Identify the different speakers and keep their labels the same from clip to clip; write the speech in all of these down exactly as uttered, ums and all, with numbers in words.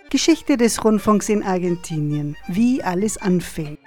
Speaker 1: Geschichte des Rundfunks in Argentinien, wie alles anfing.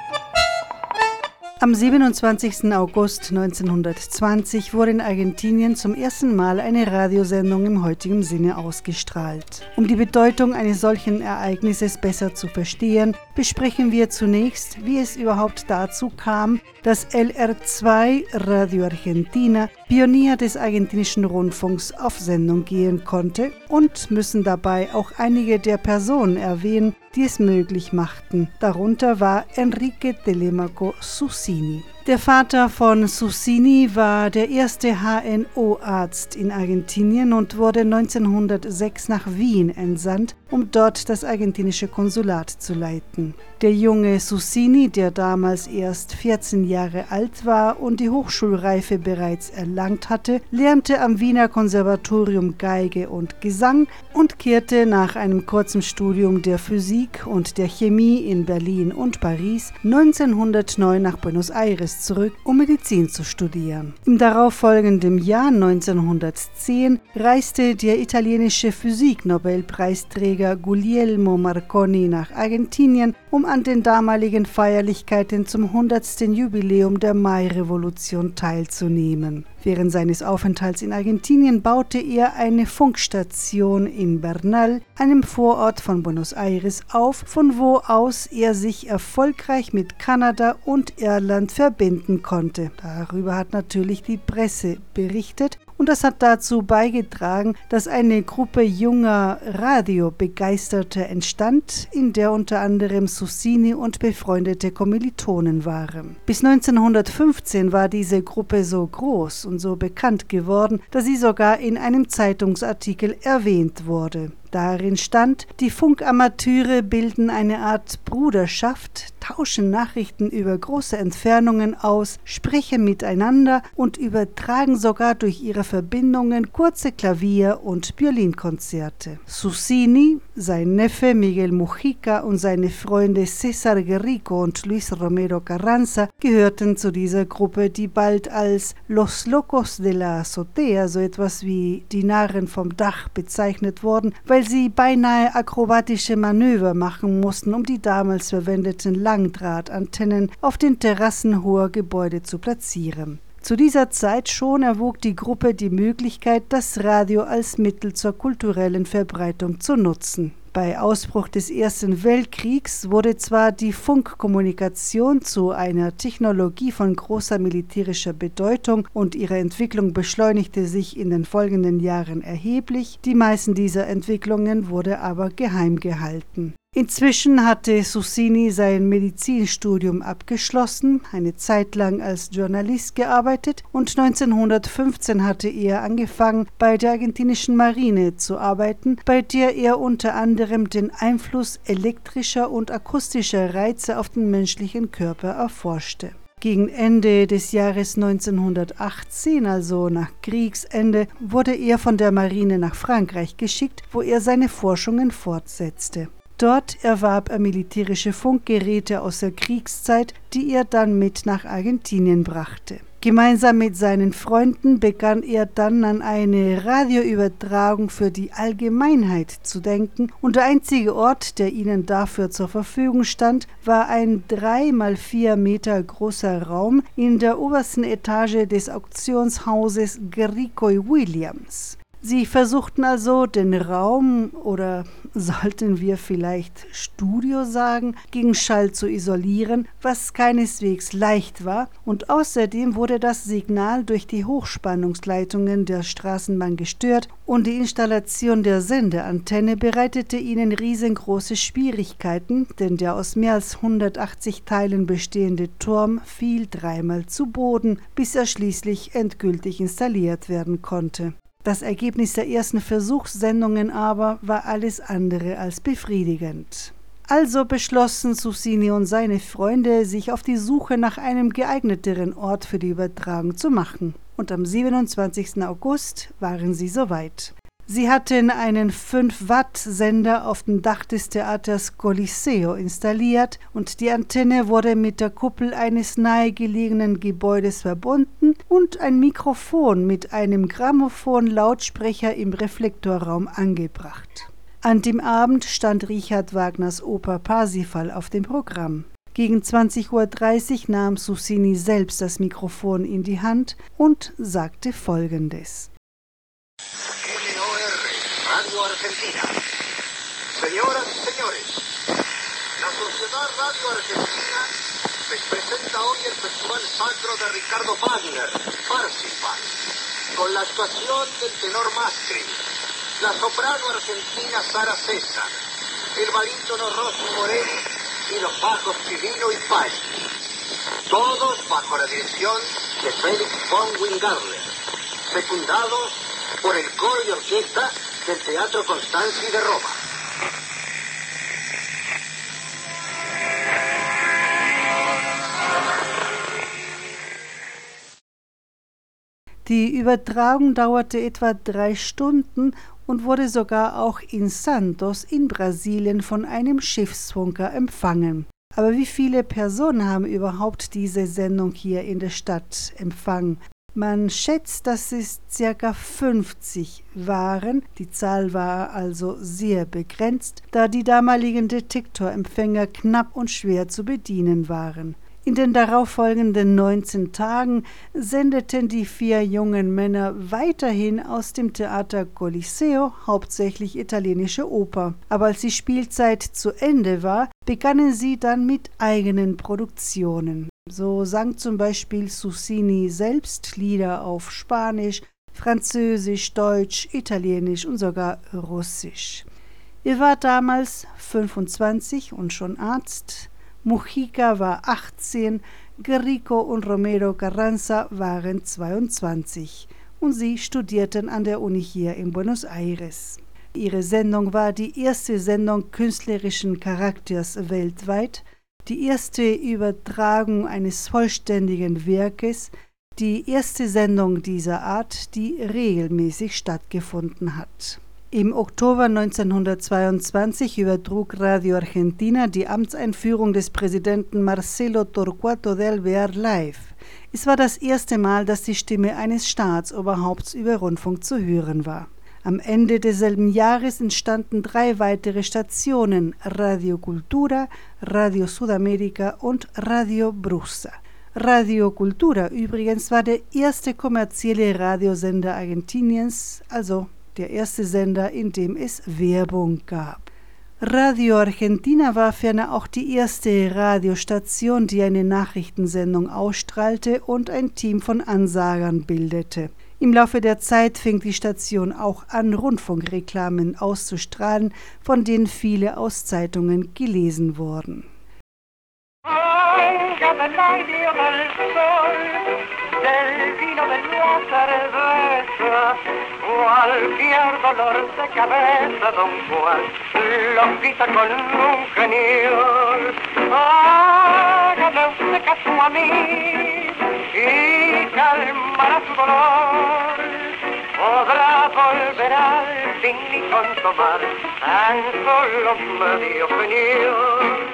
Speaker 1: Am siebenundzwanzigsten August neunzehnhundertzwanzig wurde in Argentinien zum ersten Mal eine Radiosendung im heutigen Sinne ausgestrahlt. Um die Bedeutung eines solchen Ereignisses besser zu verstehen, besprechen wir zunächst, wie es überhaupt dazu kam, dass L R zwei Radio Argentina, Pionier des argentinischen Rundfunks, auf Sendung gehen konnte und müssen dabei auch einige der Personen erwähnen, die es möglich machten. Darunter war Enrique Telemaco Susini. Der Vater von Susini war der erste H N O-Arzt in Argentinien und wurde neunzehnhundertsechs nach Wien entsandt, um dort das argentinische Konsulat zu leiten. Der junge Susini, der damals erst vierzehn Jahre alt war und die Hochschulreife bereits erlangt hatte, lernte am Wiener Konservatorium Geige und Gesang und kehrte nach einem kurzen Studium der Physik und der Chemie in Berlin und Paris neunzehnhundertneun nach Buenos Aires zurück, um Medizin zu studieren. Im darauffolgenden Jahr neunzehnhundertzehn reiste der italienische Physik-Nobelpreisträger Guglielmo Marconi nach Argentinien, um an den damaligen Feierlichkeiten zum hundertsten Jubiläum der Mai-Revolution teilzunehmen. Während seines Aufenthalts in Argentinien baute er eine Funkstation in Bernal, einem Vorort von Buenos Aires, auf, von wo aus er sich erfolgreich mit Kanada und Irland verbinden konnte. Darüber hat natürlich die Presse berichtet. Und das hat dazu beigetragen, dass eine Gruppe junger Radiobegeisterter entstand, in der unter anderem Susini und befreundete Kommilitonen waren. Bis neunzehnhundertfünfzehn war diese Gruppe so groß und so bekannt geworden, dass sie sogar in einem Zeitungsartikel erwähnt wurde. Darin stand, die Funkamateure bilden eine Art Bruderschaft, tauschen Nachrichten über große Entfernungen aus, sprechen miteinander und übertragen sogar durch ihre Verbindungen kurze Klavier- und Violinkonzerte. Susini, sein Neffe Miguel Mujica und seine Freunde César Guerrico und Luis Romero Carranza gehörten zu dieser Gruppe, die bald als Los Locos de la Azotea, so etwas wie die Narren vom Dach, bezeichnet wurden, weil sie beinahe akrobatische Manöver machen mussten, um die damals verwendeten Langdrahtantennen auf den Terrassen hoher Gebäude zu platzieren. Zu dieser Zeit schon erwog die Gruppe die Möglichkeit, das Radio als Mittel zur kulturellen Verbreitung zu nutzen. Bei Ausbruch des Ersten Weltkriegs wurde zwar die Funkkommunikation zu einer Technologie von großer militärischer Bedeutung und ihre Entwicklung beschleunigte sich in den folgenden Jahren erheblich, die meisten dieser Entwicklungen wurde aber geheim gehalten. Inzwischen hatte Susini sein Medizinstudium abgeschlossen, eine Zeit lang als Journalist gearbeitet und neunzehnhundertfünfzehn hatte er angefangen, bei der argentinischen Marine zu arbeiten, bei der er unter anderem den Einfluss elektrischer und akustischer Reize auf den menschlichen Körper erforschte. Gegen Ende des Jahres neunzehnhundertachtzehn, also nach Kriegsende, wurde er von der Marine nach Frankreich geschickt, wo er seine Forschungen fortsetzte. Dort erwarb er militärische Funkgeräte aus der Kriegszeit, die er dann mit nach Argentinien brachte. Gemeinsam mit seinen Freunden begann er dann an eine Radioübertragung für die Allgemeinheit zu denken und der einzige Ort, der ihnen dafür zur Verfügung stand, war ein drei mal vier Meter großer Raum in der obersten Etage des Auktionshauses Guerrico y Williams. Sie versuchten also, den Raum, oder sollten wir vielleicht Studio sagen, gegen Schall zu isolieren, was keineswegs leicht war, und außerdem wurde das Signal durch die Hochspannungsleitungen der Straßenbahn gestört und die Installation der Sendeantenne bereitete ihnen riesengroße Schwierigkeiten, denn der aus mehr als hundertachtzig Teilen bestehende Turm fiel dreimal zu Boden, bis er schließlich endgültig installiert werden konnte. Das Ergebnis der ersten Versuchssendungen aber war alles andere als befriedigend. Also beschlossen Susini und seine Freunde, sich auf die Suche nach einem geeigneteren Ort für die Übertragung zu machen. Und am siebenundzwanzigsten August waren sie soweit. Sie hatten einen fünf Watt Sender auf dem Dach des Theaters Coliseo installiert und die Antenne wurde mit der Kuppel eines nahegelegenen Gebäudes verbunden und ein Mikrofon mit einem Grammophon-Lautsprecher im Reflektorraum angebracht. An dem Abend stand Richard Wagners Oper Parsifal auf dem Programm. Gegen zwanzig Uhr dreißig nahm Susini selbst das Mikrofon in die Hand und sagte Folgendes.
Speaker 2: N O R, Radio Argentina. Señoras y señores, la Sociedad Radio Argentina les presenta hoy el Festival Sacro de Ricardo Wagner, Parsifal, con la actuación del tenor Mastri, la soprano argentina Sara César, el barítono Rossi Morelli y los bajos Chivino y Paggi, todos bajo la dirección de Felix von Wingarler, secundados por el coro y orquesta del Teatro Constanzi de Roma.
Speaker 1: Die Übertragung dauerte etwa drei Stunden und wurde sogar auch in Santos in Brasilien von einem Schiffsfunker empfangen. Aber wie viele Personen haben überhaupt diese Sendung hier in der Stadt empfangen? Man schätzt, dass es ca. fünfzig waren. Die Zahl war also sehr begrenzt, da die damaligen Detektorempfänger knapp und schwer zu bedienen waren. In den darauffolgenden neunzehn Tagen sendeten die vier jungen Männer weiterhin aus dem Theater Coliseo hauptsächlich italienische Oper. Aber als die Spielzeit zu Ende war, begannen sie dann mit eigenen Produktionen. So sang zum Beispiel Susini selbst Lieder auf Spanisch, Französisch, Deutsch, Italienisch und sogar Russisch. Er war damals fünfundzwanzig und schon Arzt. Mujica war achtzehn, Guerrico und Romero Carranza waren zweiundzwanzig und sie studierten an der Uni hier in Buenos Aires. Ihre Sendung war die erste Sendung künstlerischen Charakters weltweit, die erste Übertragung eines vollständigen Werkes, die erste Sendung dieser Art, die regelmäßig stattgefunden hat. Im Oktober neunzehnhundertzweiundzwanzig übertrug Radio Argentina die Amtseinführung des Präsidenten Marcelo Torcuato de Alvear live. Es war das erste Mal, dass die Stimme eines Staatsoberhaupts über Rundfunk zu hören war. Am Ende desselben Jahres entstanden drei weitere Stationen: Radio Cultura, Radio Südamerika und Radio Brusa. Radio Cultura übrigens war der erste kommerzielle Radiosender Argentiniens, also der erste Sender, in dem es Werbung gab. Radio Argentina war ferner auch die erste Radiostation, die eine Nachrichtensendung ausstrahlte und ein Team von Ansagern bildete. Im Laufe der Zeit fing die Station auch an, Rundfunkreklamen auszustrahlen, von denen viele aus Zeitungen gelesen wurden.
Speaker 3: Del vino de la cerveza, cualquier dolor de cabeza, don Juan lo quita con un genial. Hágame usted caso a mí y calmará su dolor. Podrá volver al fin y con tomar tan solo medio genial.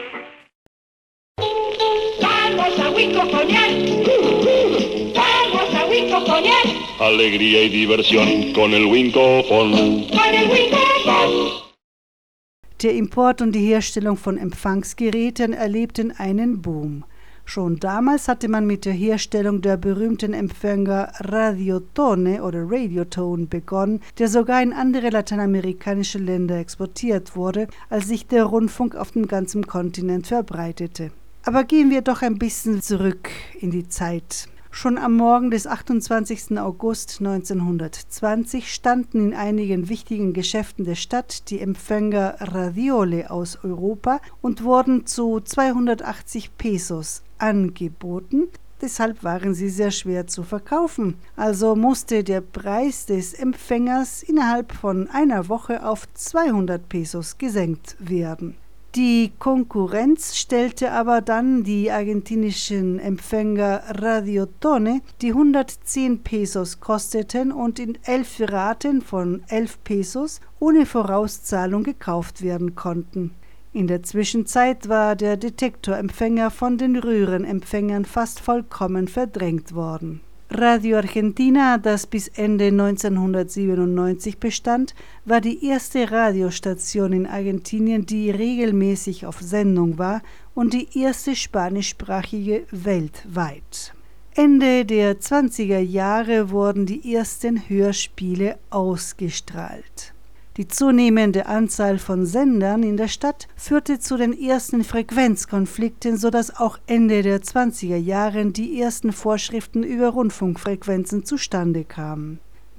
Speaker 3: Vamos a Huico Coñac. Vamos a Huico Coñac.
Speaker 4: Alegría y diversión con el Winkofon.
Speaker 3: Con el Winkofon.
Speaker 1: Der Import und die Herstellung von Empfangsgeräten erlebten einen Boom. Schon damals hatte man mit der Herstellung der berühmten Empfänger Radiotone oder Radiotone begonnen, der sogar in andere lateinamerikanische Länder exportiert wurde, als sich der Rundfunk auf dem ganzen Kontinent verbreitete. Aber gehen wir doch ein bisschen zurück in die Zeit. Schon am Morgen des achtundzwanzigsten August neunzehnhundertzwanzig standen in einigen wichtigen Geschäften der Stadt die Empfänger Radiole aus Europa und wurden zu zweihundertachtzig Pesos angeboten. Deshalb waren sie sehr schwer zu verkaufen. Also musste der Preis des Empfängers innerhalb von einer Woche auf zweihundert Pesos gesenkt werden. Die Konkurrenz stellte aber dann die argentinischen Empfänger Radiotone, die hundertzehn Pesos kosteten und in elf Raten von elf Pesos ohne Vorauszahlung gekauft werden konnten. In der Zwischenzeit war der Detektorempfänger von den Röhrenempfängern fast vollkommen verdrängt worden. Radio Argentina, das bis Ende neunzehnhundertsiebenundneunzig bestand, war die erste Radiostation in Argentinien, die regelmäßig auf Sendung war und die erste spanischsprachige weltweit. Ende der zwanziger Jahre wurden die ersten Hörspiele ausgestrahlt. Die zunehmende Anzahl von Sendern in der Stadt führte zu den ersten Frequenzkonflikten, sodass auch Ende der zwanziger Jahre die ersten Vorschriften über Rundfunkfrequenzen zustande kamen.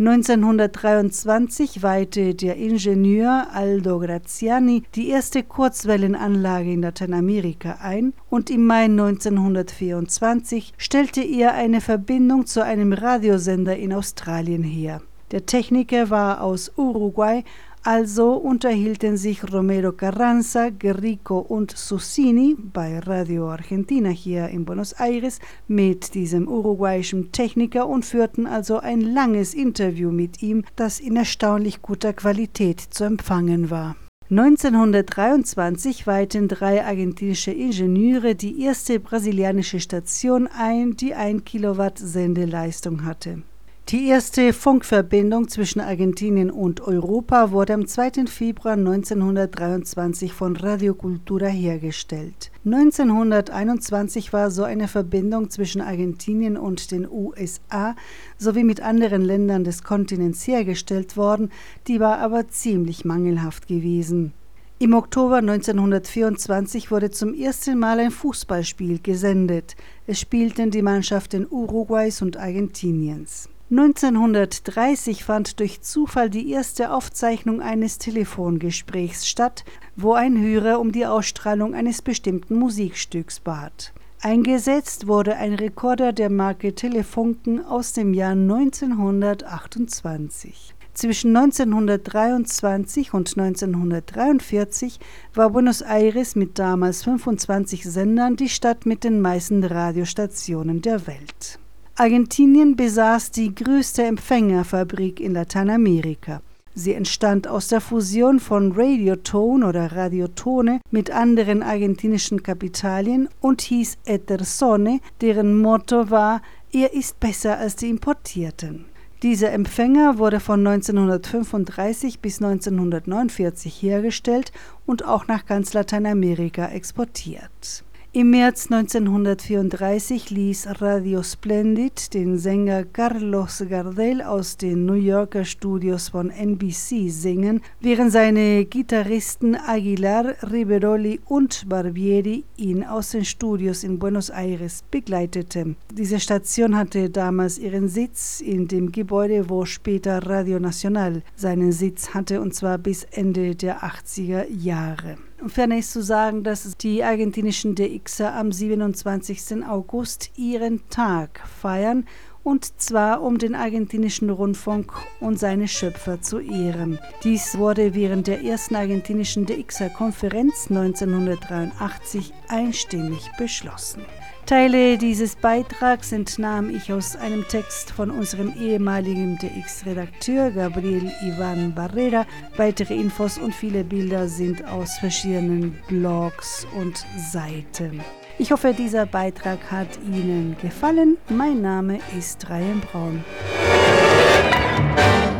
Speaker 1: neunzehnhundertdreiundzwanzig weihte der Ingenieur Aldo Graziani die erste Kurzwellenanlage in Lateinamerika ein und im Mai neunzehnhundertvierundzwanzig stellte er eine Verbindung zu einem Radiosender in Australien her. Der Techniker war aus Uruguay, also unterhielten sich Romero Carranza, Guerrico und Susini bei Radio Argentina hier in Buenos Aires mit diesem uruguayischen Techniker und führten also ein langes Interview mit ihm, das in erstaunlich guter Qualität zu empfangen war. neunzehnhundertdreiundzwanzig weihten drei argentinische Ingenieure die erste brasilianische Station ein, die ein Kilowatt Sendeleistung hatte. Die erste Funkverbindung zwischen Argentinien und Europa wurde am zweiten Februar neunzehnhundertdreiundzwanzig von Radio Cultura hergestellt. neunzehnhunderteinundzwanzig war so eine Verbindung zwischen Argentinien und den U S A sowie mit anderen Ländern des Kontinents hergestellt worden, die war aber ziemlich mangelhaft gewesen. Im Oktober neunzehnhundertvierundzwanzig wurde zum ersten Mal ein Fußballspiel gesendet. Es spielten die Mannschaften Uruguays und Argentiniens. neunzehnhundertdreißig fand durch Zufall die erste Aufzeichnung eines Telefongesprächs statt, wo ein Hörer um die Ausstrahlung eines bestimmten Musikstücks bat. Eingesetzt wurde ein Rekorder der Marke Telefunken aus dem Jahr neunzehnhundertachtundzwanzig. Zwischen neunzehnhundertdreiundzwanzig und neunzehnhundertdreiundvierzig war Buenos Aires mit damals fünfundzwanzig Sendern die Stadt mit den meisten Radiostationen der Welt. Argentinien besaß die größte Empfängerfabrik in Lateinamerika. Sie entstand aus der Fusion von Radiotone oder Radiotone mit anderen argentinischen Kapitalien und hieß Etersone, deren Motto war: Er ist besser als die importierten. Dieser Empfänger wurde von neunzehnhundertfünfunddreißig bis neunzehnhundertneunundvierzig hergestellt und auch nach ganz Lateinamerika exportiert. Im März neunzehnhundertvierunddreißig ließ Radio Splendid den Sänger Carlos Gardel aus den New Yorker Studios von N B C singen, während seine Gitarristen Aguilar, Riveroli und Barbieri ihn aus den Studios in Buenos Aires begleiteten. Diese Station hatte damals ihren Sitz in dem Gebäude, wo später Radio Nacional seinen Sitz hatte, und zwar bis Ende der achtziger Jahre. Ferner ist zu sagen, dass die argentinischen D Xer am siebenundzwanzigsten August ihren Tag feiern, und zwar um den argentinischen Rundfunk und seine Schöpfer zu ehren. Dies wurde während der ersten argentinischen D Xer-Konferenz neunzehnhundertdreiundachtzig einstimmig beschlossen. Teile dieses Beitrags entnahm ich aus einem Text von unserem ehemaligen D X-Redakteur Gabriel Ivan Barrera. Weitere Infos und viele Bilder sind aus verschiedenen Blogs und Seiten. Ich hoffe, dieser Beitrag hat Ihnen gefallen. Mein Name ist Ryan Braun.